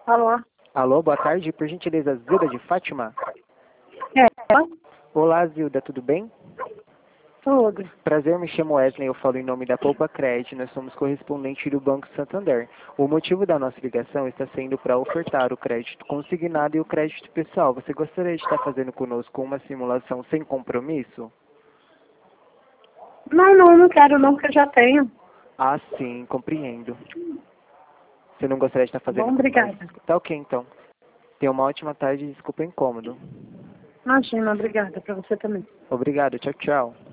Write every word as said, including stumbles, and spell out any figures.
Alô? Alô, boa tarde. Por gentileza, Zilda de Fátima? É, Olá, Zilda, tudo bem? tudo. Prazer, me chamo Wesley, eu falo em nome da Poupa Cred, nós somos correspondente do Banco Santander. O motivo da nossa ligação está sendo para ofertar o crédito consignado e o crédito pessoal. Você gostaria de estar fazendo conosco uma simulação sem compromisso? Não, não, não quero não, porque eu já tenho. Ah, sim, compreendo. Você não gostaria de estar fazendo... Bom, obrigada. mais- Tá ok, então. Tenha uma ótima tarde e desculpa o incômodo. Imagina, obrigada, pra você também. Obrigado, tchau, tchau.